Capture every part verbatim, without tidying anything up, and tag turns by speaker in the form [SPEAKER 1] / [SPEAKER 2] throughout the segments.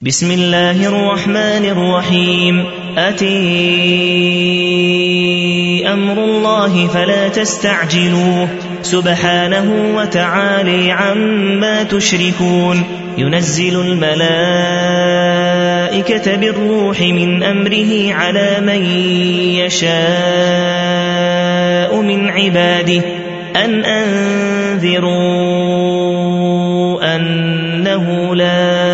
[SPEAKER 1] بسم الله الرحمن الرحيم أتي أمر الله فلا تستعجلوه سبحانه وتعالى عما تشركون ينزل الملائكة بالروح من أمره على من يشاء من عباده أن أنذروا أنه لا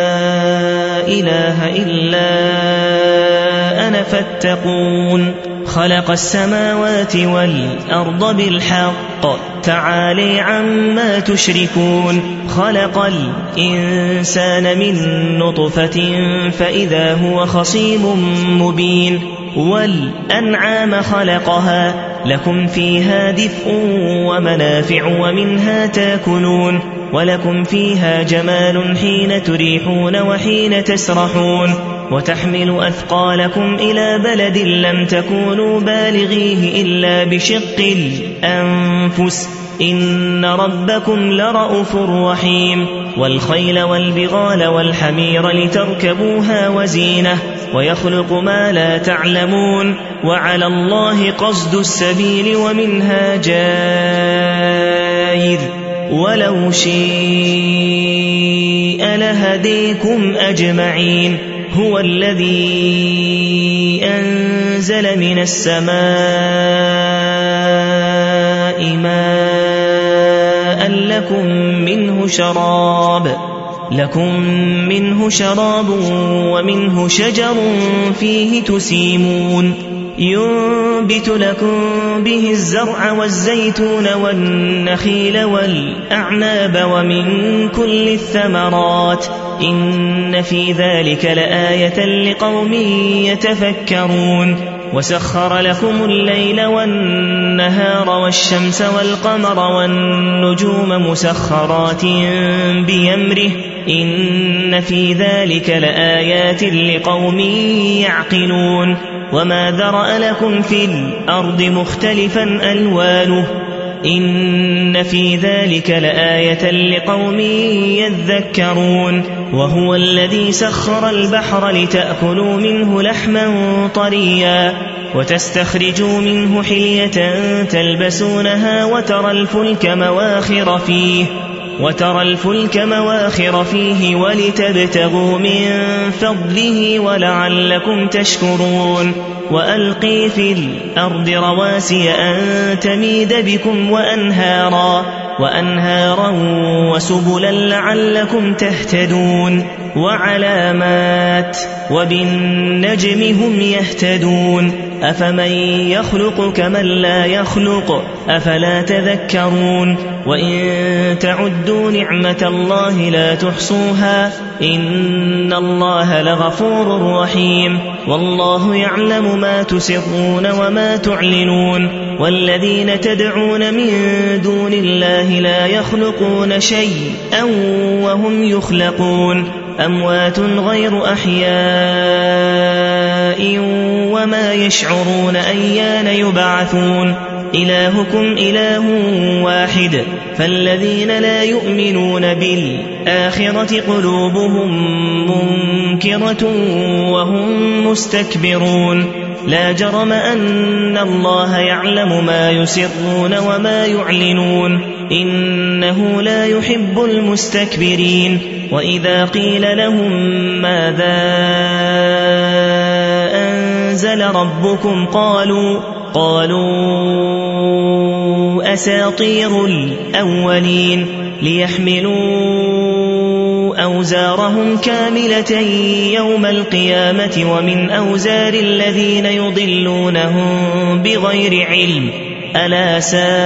[SPEAKER 1] إله إلا أنا فاتقون خلق السماوات والأرض بالحق تعالى عما تشركون خلق الإنسان من نطفة فإذا هو خصيم مبين والأنعام خلقها لكم فيها دفء ومنافع ومنها تاكلون ولكم فيها جمال حين تريحون وحين تسرحون وتحمل أثقالكم إلى بلد لم تكونوا بالغيه إلا بشق الأنفس إن ربكم لرءوف رحيم والخيل والبغال والحمير لتركبوها وزينة ويخلق ما لا تعلمون وعلى الله قصد السبيل ومنها جائر ولو شيء لهديكم أجمعين هو الذي أنزل من السماء ماء لكم منه شراب لكم منه شراب ومنه شجر فيه تسيمون ينبت لكم به الزرع والزيتون والنخيل والأعناب ومن كل الثمرات إن في ذلك لآية لقوم يتفكرون وسخر لكم الليل والنهار والشمس والقمر والنجوم مسخرات بأمره إن في ذلك لآيات لقوم يعقلون وما ذرأ لكم في الأرض مختلفا ألوانه إن في ذلك لآية لقوم يذكرون وهو الذي سخر البحر لتأكلوا منه لحما طريا وتستخرجوا منه حلية تلبسونها وترى الفلك مواخر فيه وترى الفلك مواخر فيه ولتبتغوا من فضله ولعلكم تشكرون وألقي في الأرض رواسي أن تميد بكم وأنهارا وأنهارا وسبلا لعلكم تهتدون وعلامات وبالنجم هم يهتدون أفمن يخلق كمن لا يخلق أفلا تذكرون وإن تعدوا نعمة الله لا تحصوها إن الله لغفور رحيم والله يعلم ما تسرون وما تعلنون والذين تدعون من دون الله لا يخلقون شيئا وهم يخلقون أموات غير أحياء وما يشعرون أيان يبعثون إلهكم إله واحد فالذين لا يؤمنون بالآخرة قلوبهم منكرة وهم مستكبرون لا جرم أن الله يعلم ما يسرون وما يعلنون إنه لا يحب المستكبرين وإذا قيل لهم ماذا أنزل ربكم قالوا قالوا أساطير الأولين ليحملوا أوزارهم كاملة يوم القيامة ومن أوزار الذين يضلونهم بغير علم ألا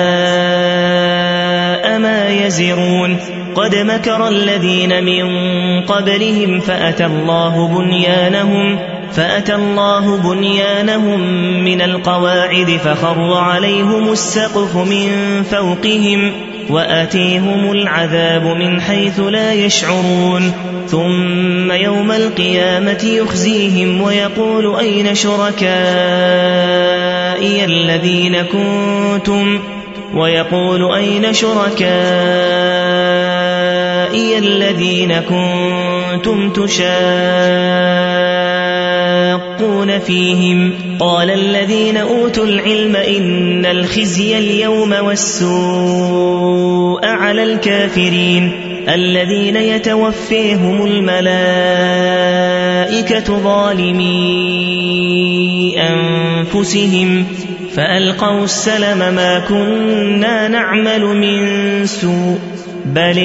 [SPEAKER 1] ساء ما يزرون قد مكر الذين من قبلهم فأتى الله بنيانهم فأتى الله بنيانهم من القواعد فخر عليهم السقف من فوقهم وآتيهم العذاب من حيث لا يشعرون ثم يوم القيامة يخزيهم ويقول أين شركائي الذين كنتم ويقول أين شركائي أولئي الذين كنتم تشاقون فيهم قال الذين أوتوا العلم إن الخزي اليوم والسوء على الكافرين الذين يتوفيهم الملائكة ظالمي أنفسهم فألقوا السلم ما كنا نعمل من سوء بل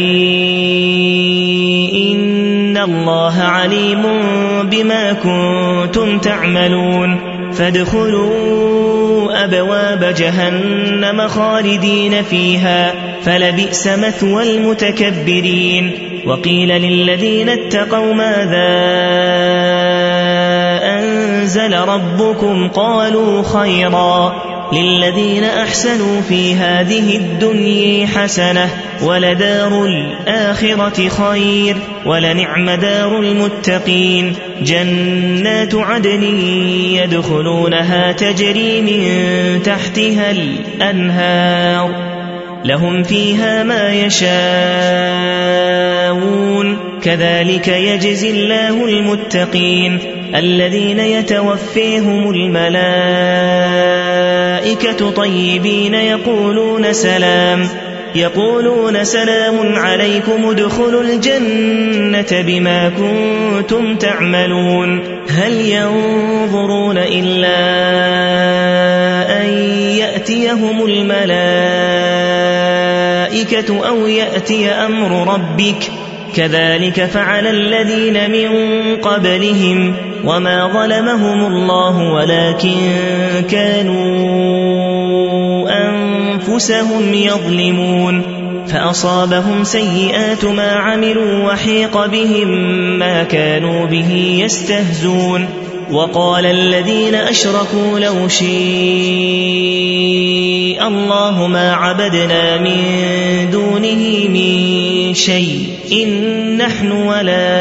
[SPEAKER 1] إن الله عليم بما كنتم تعملون فادخلوا أبواب جهنم خالدين فيها فلبئس مثوى المتكبرين وقيل للذين اتقوا ماذا أنزل ربكم قالوا خيرا للذين أحسنوا في هذه الدنيا حسنة ولدار الآخرة خير ولنعم دار المتقين جنات عدن يدخلونها تجري من تحتها الأنهار لهم فيها ما يشاءون كذلك يجزي الله المتقين الذين يتوفيهم الملائكة طيبين يقولون سلام يقولون سلام عليكم ادخلوا الجنة بما كنتم تعملون هل ينظرون إلا أن يأتيهم الملائكة أو يأتي أمر ربك كذلك فعل الذين من قبلهم وما ظلمهم الله ولكن كانوا أنفسهم يظلمون فأصابهم سيئات ما عملوا وحيق بهم ما كانوا به يستهزون وقال الذين أشركوا لو شاء الله ما عبدنا من دونه من شيء إن نحن ولا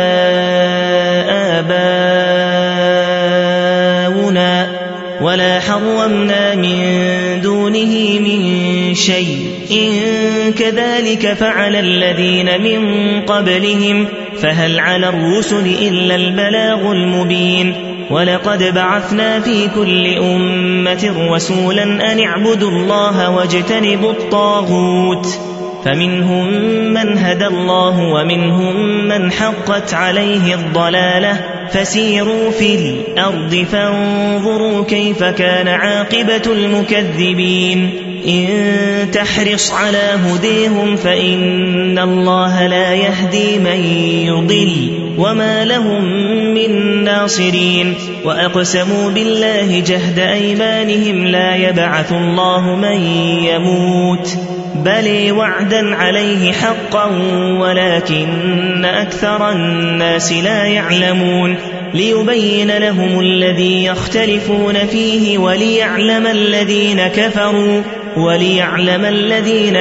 [SPEAKER 1] آباؤنا ولا حرمنا من دونه من شيء إن كذلك فعل الذين من قبلهم فهل على الرسل إلا البلاغ المبين ولقد بعثنا في كل أمة رسولا أن اعبدوا الله واجتنبوا الطاغوت فمنهم من هدى الله ومنهم من حقت عليه الضلالة فسيروا في الأرض فانظروا كيف كان عاقبة المكذبين إن تحرص على هديهم فإن الله لا يهدي من يضل وما لهم من ناصرين وأقسموا بالله جهد أيمانهم لا يبعث الله من يموت بل وعدا عليه حقا ولكن أكثر الناس لا يعلمون ليبين لهم الذي يختلفون فيه وليعلم الذين كفروا وليعلم الذين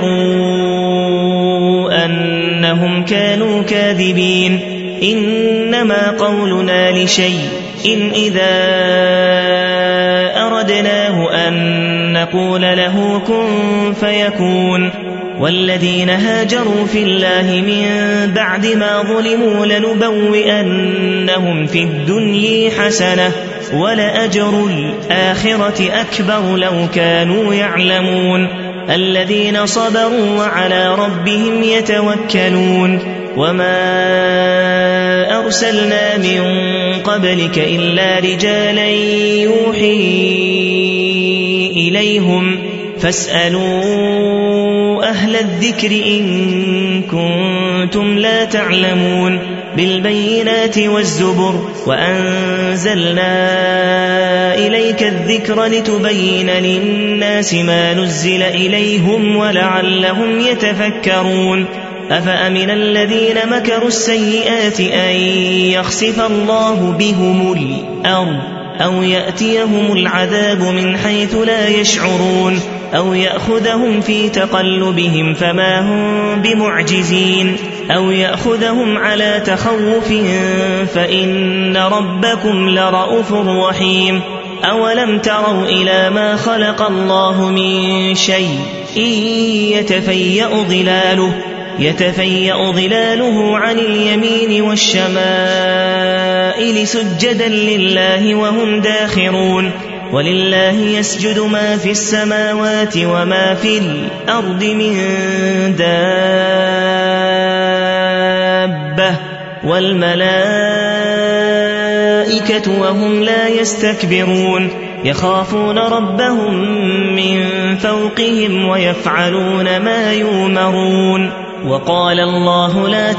[SPEAKER 1] كفروا أنهم كانوا كاذبين إنما قولنا لشيء إن إذا أردناه أن نقول له كن فيكون والذين هاجروا في الله من بعد ما ظلموا لنبوئنهم في الدنيا حسنة ولأجر الآخرة أكبر لو كانوا يعلمون الذين صبروا وعلى ربهم يتوكلون وما أرسلنا من قبلك إلا رجالا يوحي إليهم فاسألوا أهل الذكر إن كنتم لا تعلمون بالبينات والزبر وأنزلنا إليك الذكر لتبين للناس ما نزل إليهم ولعلهم يتفكرون أفأمن الذين مكروا السيئات أن يخسف الله بهم الأرض أو يأتيهم العذاب من حيث لا يشعرون أو يأخذهم في تقلبهم فما هم بمعجزين أو يأخذهم على تخوف فإن ربكم لرؤوف رحيم أولم تروا إلى ما خلق الله من شيء إن يتفيأ ظلاله يتفيأ ظلاله عن اليمين والشمائل سجدا لله وهم داخرون ولله يسجد ما في السماوات وما في الأرض من دابة والملائكة وهم لا يستكبرون يخافون ربهم من فوقهم ويفعلون ما يؤمرون وقال الله لا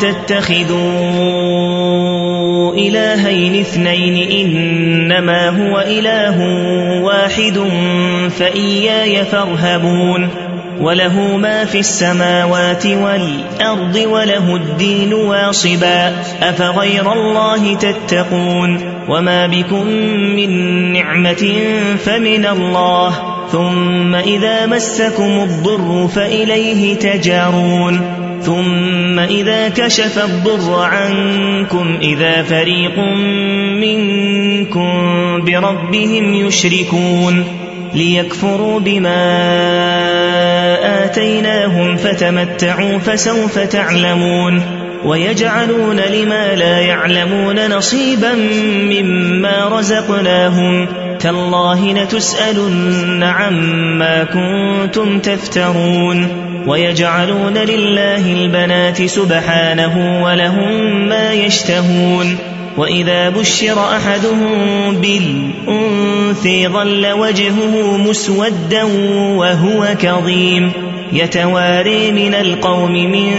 [SPEAKER 1] تتخذوا إلهين اثنين إنما هو إله واحد فإياي فارهبون وله ما في السماوات والأرض وله الدين واصبا أفغير الله تتقون وما بكم من نعمة فمن الله ثم إذا مسكم الضر فإليه تجارون ثم إذا كشف الضر عنكم إذا فريق منكم بربهم يشركون ليكفروا بما آتيناهم فتمتعوا فسوف تعلمون ويجعلون لما لا يعلمون نصيبا مما رزقناهم تالله لتسألن عما كنتم تفترون ويجعلون لله البنات سبحانه ولهم ما يشتهون وإذا بشر أحدهم بالأنثى ظل وجهه مسودا وهو كظيم يتواري من القوم من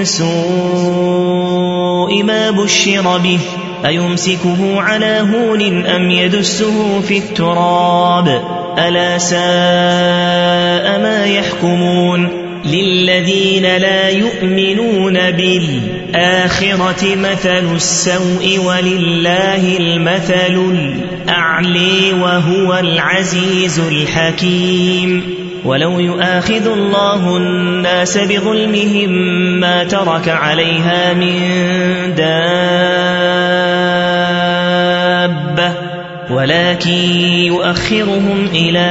[SPEAKER 1] سوء ما بشر به أيمسكه على هون أم يدسه في التراب ألا ساء ما يحكمون للذين لا يؤمنون بالآخرة مثل السوء ولله المثل الأعلى وهو العزيز الحكيم ولو يؤاخذ الله الناس بظلمهم ما ترك عليها من دابة ولكن يؤخرهم إلى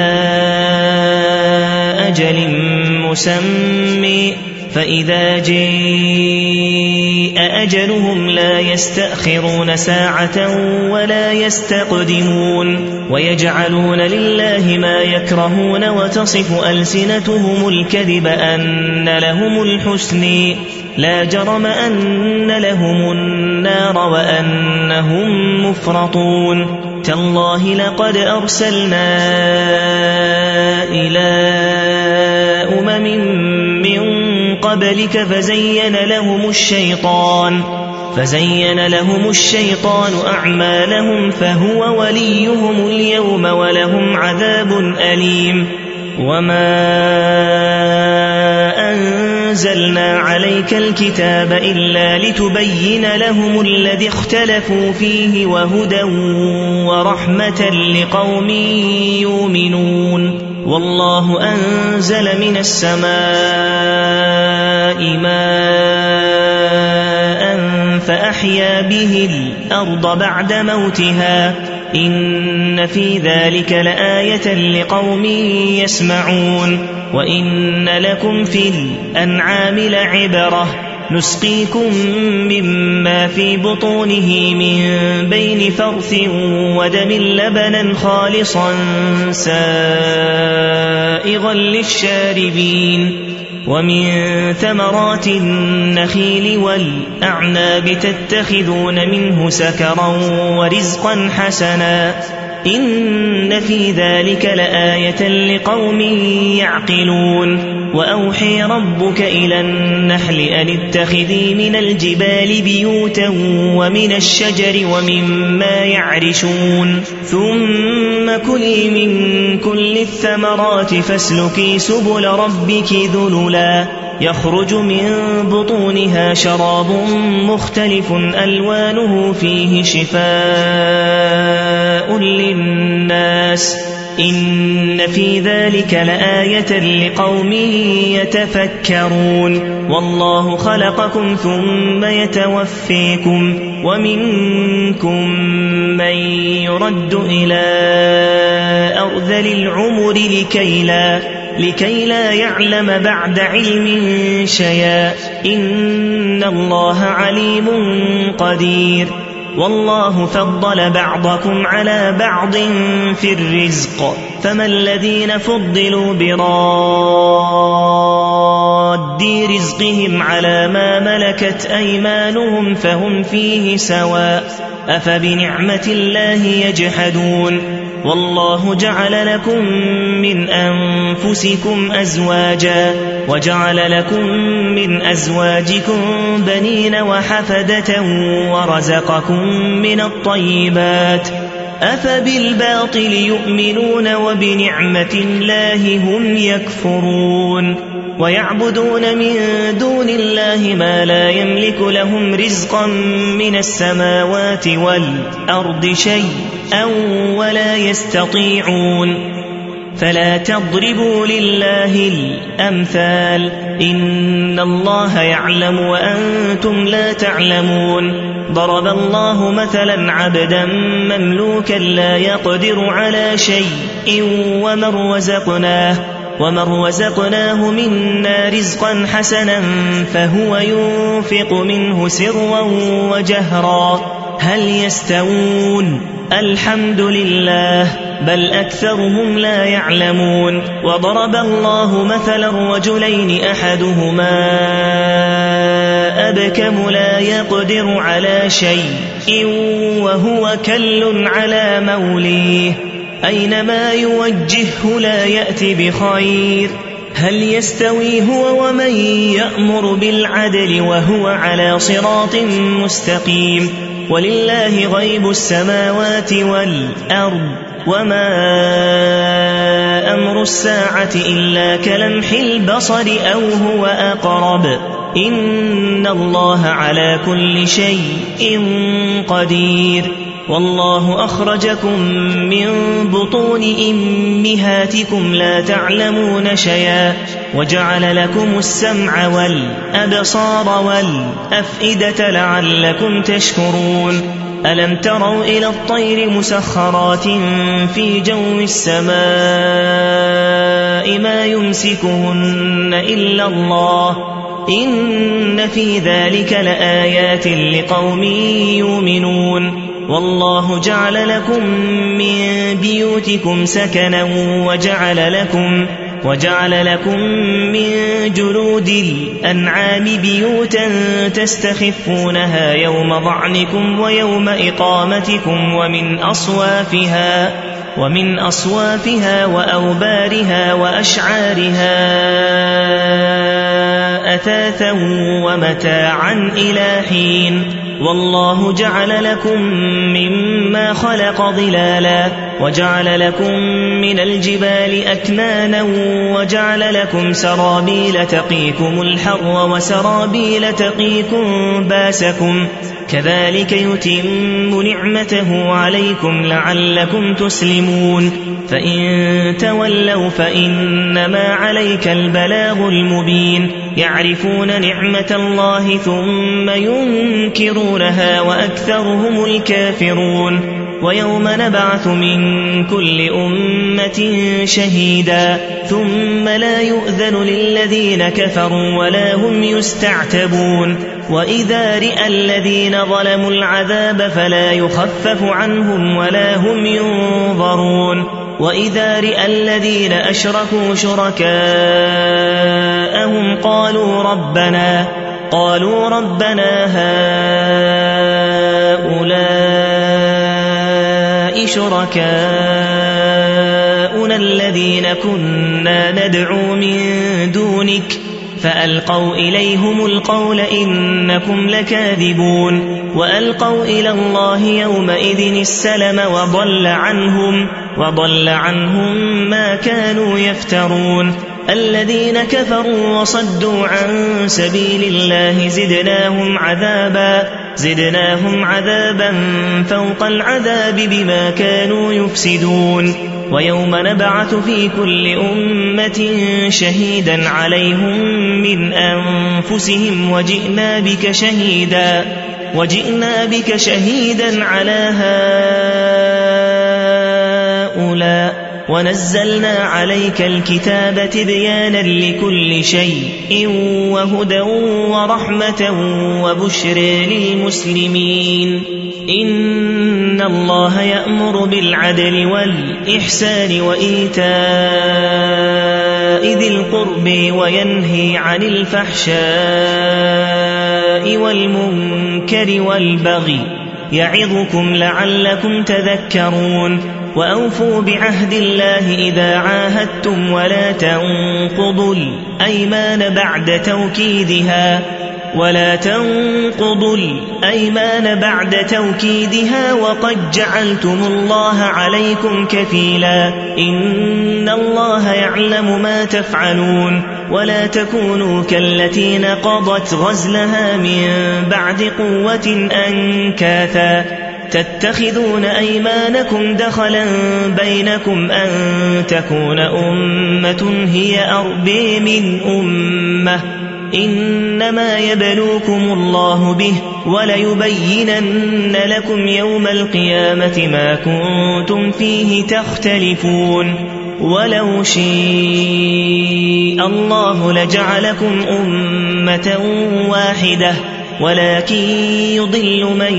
[SPEAKER 1] أجل مسمى فإذا جاء أجلهم لا يستأخرون ساعة ولا يستقدمون ويجعلون لله ما يكرهون وتصف ألسنتهم الكذب أن لهم الحسن لا جرم أن لهم النار وأنهم مفرطون تالله لقد أرسلنا إلى أمم من قبلك فزين لهم الشيطان فزين لهم الشيطان أعمالهم فهو وليهم اليوم ولهم عذاب أليم وما أنزلنا عليك الكتاب إلا لتبين لهم الذي اختلفوا فيه وهدى ورحمة لقوم يؤمنون والله أنزل من السماء ماء فأحيا به الأرض بعد موتها إن في ذلك لآية لقوم يسمعون وإن لكم في الأنعام لعبرة نسقيكم مما في بطونه من بين فرث ودم لبنا خالصا سائغا للشاربين ومن ثمرات النخيل والأعناب تتخذون منه سكرا ورزقا حسنا إن في ذلك لآية لقوم يعقلون وأوحي ربك إلى النحل أن اتخذي من الجبال بيوتا ومن الشجر ومما يعرشون ثم كلي من كل الثمرات فاسلكي سبل ربك ذللا يخرج من بطونها شراب مختلف ألوانه فيه شفاء للناس إن في ذلك لآية لقوم يتفكرون والله خلقكم ثم يتوفيكم ومنكم من يرد إلى أرذل العمر لكي لا لكي لا يعلم بعد علم شيئا إن الله عليم قدير والله فضل بعضكم على بعض في الرزق فما الذين فضلوا براد رزقهم على ما ملكت أيمانهم فهم فيه سواء أفبنعمة الله يجحدون والله جعل لكم من أنفسكم أزواجا وجعل لكم من أزواجكم بنين وحفدة ورزقكم من الطيبات أفبالباطل يؤمنون وبنعمة الله هم يكفرون ويعبدون من دون الله ما لا يملك لهم رزقا من السماوات والأرض شيئا ولا يستطيعون فلا تضربوا لله الأمثال إن الله يعلم وأنتم لا تعلمون ضرب الله مثلا عبدا مملوكا لا يقدر على شيء ومن رزقناه ومن رزقناه منا رزقا حسنا فهو ينفق منه سرا وجهرا هل يستوون الحمد لله بل أكثرهم لا يعلمون وضرب الله مثلا رجلين أحدهما أبكم لا يقدر على شيء وهو كل على موليه أينما يوجهه لا يأتي بخير هل يستوي هو ومن يأمر بالعدل وهو على صراط مستقيم ولله غيب السماوات والأرض وما أمر الساعة إلا كلمح البصر أو هو أقرب إن الله على كل شيء قدير والله أخرجكم من بطون أمهاتكم لا تعلمون شيئا وجعل لكم السمع والأبصار والأفئدة لعلكم تشكرون ألم تروا إلى الطير مسخرات في جو السماء ما يمسكهن إلا الله إن في ذلك لآيات لقوم يؤمنون والله جعل لكم من بيوتكم سكنا وجعل لكم وجعل لكم من جلود الأنعام بيوتا تستخفونها يوم ضعنكم ويوم إقامتكم ومن أصوافها ومن أصوافها وأوبارها وأشعارها أثاثا ومتاعا إلى حين والله جعل لكم مما خلق ظلالا وجعل لكم من الجبال أكنانا وجعل لكم سرابيل تقيكم الحر وسرابيل تقيكم باسكم كذلك يتم نعمته عليكم لعلكم تسلمون فإن تولوا فإنما عليك البلاغ المبين يعرفون نعمة الله ثم ينكرونها وأكثرهم الكافرون ويوم نبعث من كل أمة شهيدا ثم لا يؤذن للذين كفروا ولا هم يستعتبون وإذا رئى الذين ظلموا العذاب فلا يخفف عنهم ولا هم ينظرون وإذا رئى الذين أشركوا شركاءهم قالوا ربنا قالوا ربنا هؤلاء شركاؤنا الذين كنا ندعو من دونك فألقوا إليهم القول إنكم لكاذبون وألقوا إلى الله يومئذ السلم وضل عنهم وضل عنهم ما كانوا يفترون الذين كفروا وصدوا عن سبيل الله زدناهم عذابا زدناهم عذابا فوق العذاب بما كانوا يفسدون ويوم نبعث في كل أمة شهيدا عليهم من أنفسهم وجئنا بك شهيدا وجئنا بك شهيدا على هؤلاء ونزلنا عليك الكتاب تبيانا لكل شيء وهدى ورحمة وبشر للمسلمين. إن الله يأمر بالعدل والإحسان وإيتاء ذي القرب وينهي عن الفحشاء والمنكر والبغي يعظكم لعلكم تذكرون. وأوفوا بعهد الله إذا عاهدتم ولا تنقضوا الأيمان بعد توكيدها ولا تنقضوا الأيمان بعد توكيدها وقد جعلتم الله عليكم كفيلا. إن الله يعلم ما تفعلون. ولا تكونوا كالتي نقضت غزلها من بعد قوة أنكاثا تتخذون أيمانكم دخلا بينكم أن تكون أمة هي أربى من أمة إنما يبلوكم الله به وليبينن لكم يوم القيامة ما كنتم فيه تختلفون. ولو شاء الله لجعلكم أمة واحدة ولكن يضل من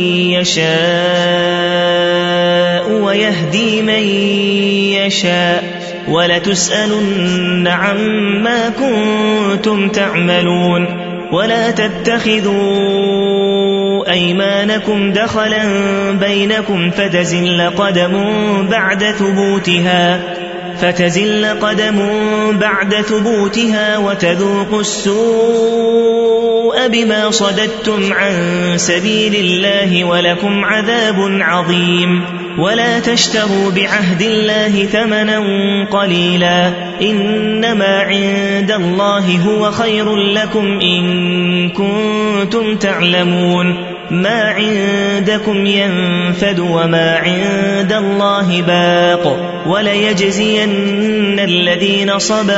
[SPEAKER 1] يشاء ويهدي من يشاء ولتسألن عما كنتم تعملون. ولا تتخذوا أيمانكم دخلا بينكم فتزل قدم بعد ثبوتها فتزل قدم بعد ثبوتها وتذوقوا السوء بما صددتم عن سبيل الله ولكم عذاب عظيم. ولا تشتروا بعهد الله ثمنا قليلا إنما عند الله هو خير لكم إن كنتم تعلمون. ما عندكم ينفد وما عند الله باق وليجزين الذين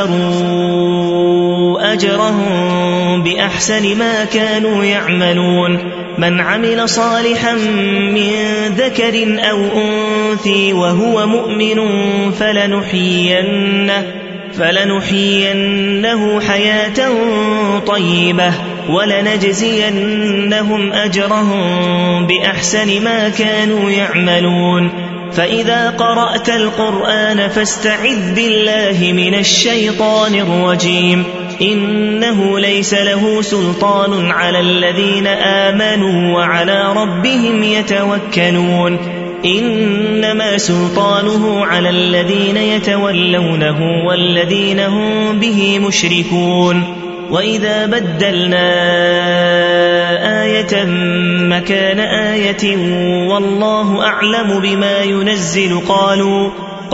[SPEAKER 1] صبروا أجرهم بأحسن ما كانوا يعملون. من عمل صالحا من ذكر أو أنثى وهو مؤمن فلنحيينه, فلنحيينه حياة طيبة ولنجزينهم أجرهم بأحسن ما كانوا يعملون. فإذا قرأت القرآن فاستعذ بالله من الشيطان الرجيم. إنه ليس له سلطان على الذين آمنوا وعلى ربهم يتوكلون. إنما سلطانه على الذين يتولونه والذين هم به مشركون. وإذا بدلنا آية مكان آية والله أعلم بما ينزل قالوا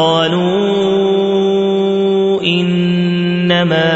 [SPEAKER 1] قالوا إنما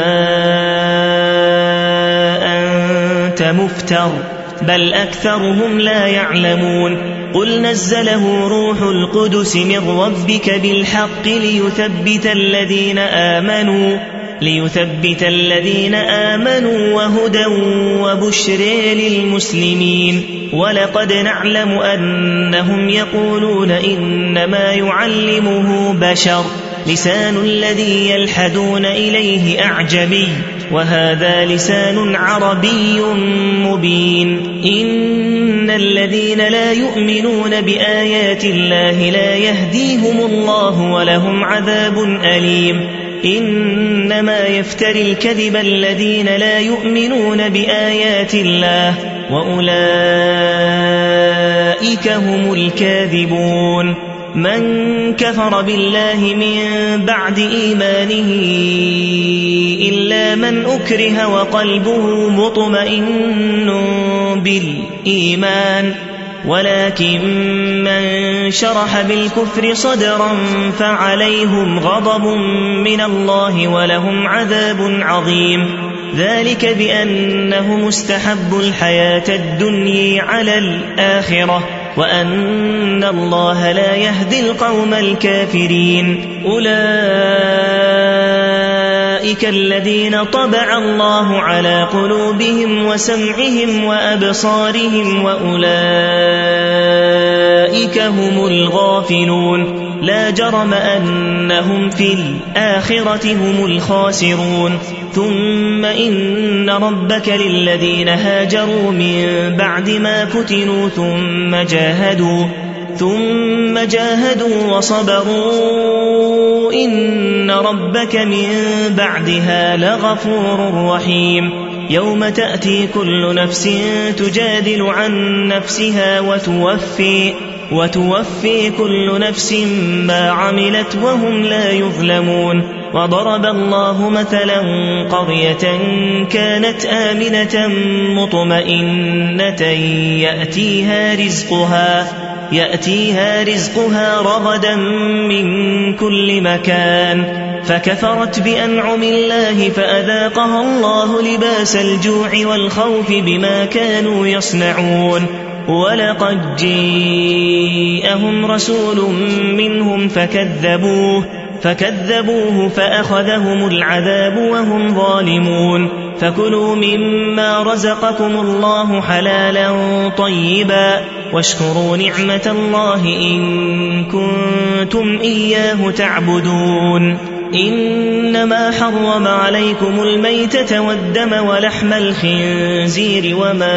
[SPEAKER 1] أنت مفتر بل أكثرهم لا يعلمون. قل نزله روح القدس من ربك بالحق ليثبت الذين آمنوا ليثبت الذين آمنوا وهدى وبشر للمسلمين. ولقد نعلم أنهم يقولون إنما يعلمه بشر لسان الذي يلحدون إليه أعجمي وهذا لسان عربي مبين. إن الذين لا يؤمنون بآيات الله لا يهديهم الله ولهم عذاب أليم. إنما يفتري الكذب الذين لا يؤمنون بآيات الله وأولئك هم الكاذبون. من كفر بالله من بعد إيمانه إلا من أكره وقلبه مطمئن بالإيمان ولكن من شرح بالكفر صدرا فعليهم غضب من الله ولهم عذاب عظيم. ذلك بأنهم استحبوا الحياة الدنيا على الآخرة وأن الله لا يهدي القوم الكافرين. أولئك الذين طبع الله على قلوبهم وسمعهم وأبصارهم وأولئك هم الغافلون. لا جرم أنهم في الآخرة هم الخاسرون ثم إن ربك للذين هاجروا من بعد ما فتنوا ثم جاهدوا ثم جاهدوا وصبروا إن ربك من بعدها لغفور رحيم يوم تأتي كل نفس تجادل عن نفسها وتوفي وتوفي كل نفس ما عملت وهم لا يظلمون وضرب الله مثلا قرية كانت آمنة مطمئنة يأتيها رزقها يأتيها رزقها رغدا من كل مكان فكفرت بأنعم الله فأذاقها الله لباس الجوع والخوف بما كانوا يصنعون ولقد جاءهم رسول منهم فكذبوه فكذبوه فأخذهم العذاب وهم ظالمون فكلوا مما رزقكم الله حلالا طيبا واشكروا نعمة الله إن كنتم إياه تعبدون إنما حرم عليكم الميتة والدم ولحم الخنزير وما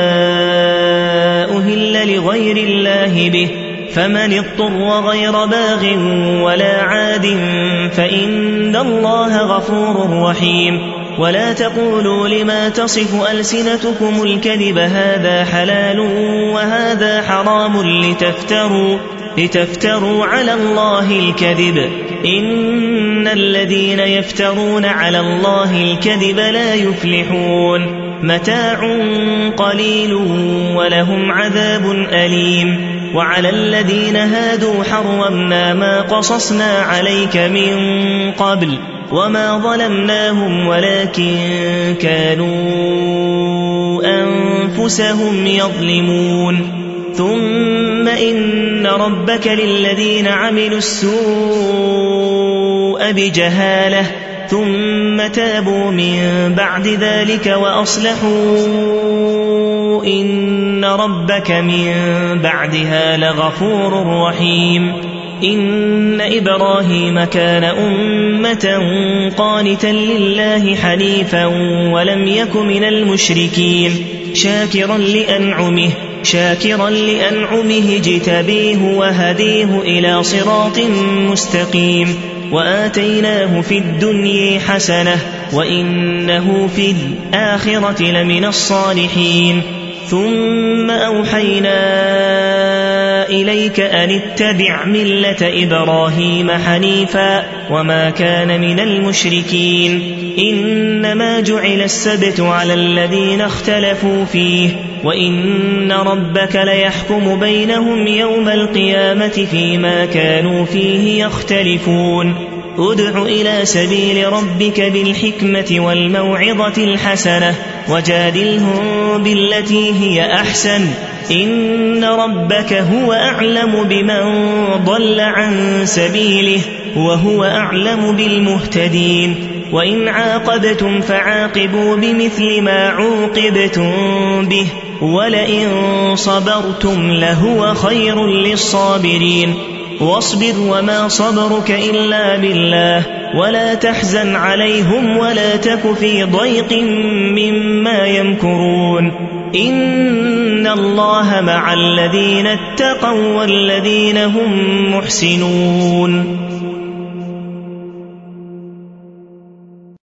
[SPEAKER 1] أهل لغير الله به فمن اضطر غير باغ ولا عاد فإن الله غفور رحيم ولا تقولوا لما تصف ألسنتكم الكذب هذا حلال وهذا حرام لتفتروا, لتفتروا على الله الكذب إن الذين يفترون على الله الكذب لا يفلحون متاع قليل ولهم عذاب أليم وعلى الذين هادوا حرمنا ما قصصنا عليك من قبل وما ظلمناهم ولكن كانوا أنفسهم يظلمون ثم إن ربك للذين عملوا السوء بجهالة ثم تابوا من بعد ذلك وأصلحوا إن ربك من بعدها لغفور رحيم إن إبراهيم كان أمة قانتا لله حنيفا ولم يك من المشركين شاكرا لأنعمه شاكرا لأنعمه اجتبيه وهديه إلى صراط مستقيم وآتيناه في الدنيا حسنة وإنه في الآخرة لمن الصالحين ثم أوحينا إليك أن اتبع ملة إبراهيم حنيفا وما كان من المشركين إنما جعل السبت على الذين اختلفوا فيه وإن ربك ليحكم بينهم يوم القيامة فيما كانوا فيه يختلفون ادع إلى سبيل ربك بالحكمة والموعظة الحسنة وجادلهم بالتي هي أحسن إن ربك هو أعلم بمن ضل عن سبيله وهو أعلم بالمهتدين وإن عاقبتم فعاقبوا بمثل ما عوقبتم به ولئن صبرتم لهو خير للصابرين واصبر وما صبرك إلا بالله ولا تحزن عليهم ولا تك في ضيق مما يمكرون إن الله مع الذين اتقوا والذين هم محسنون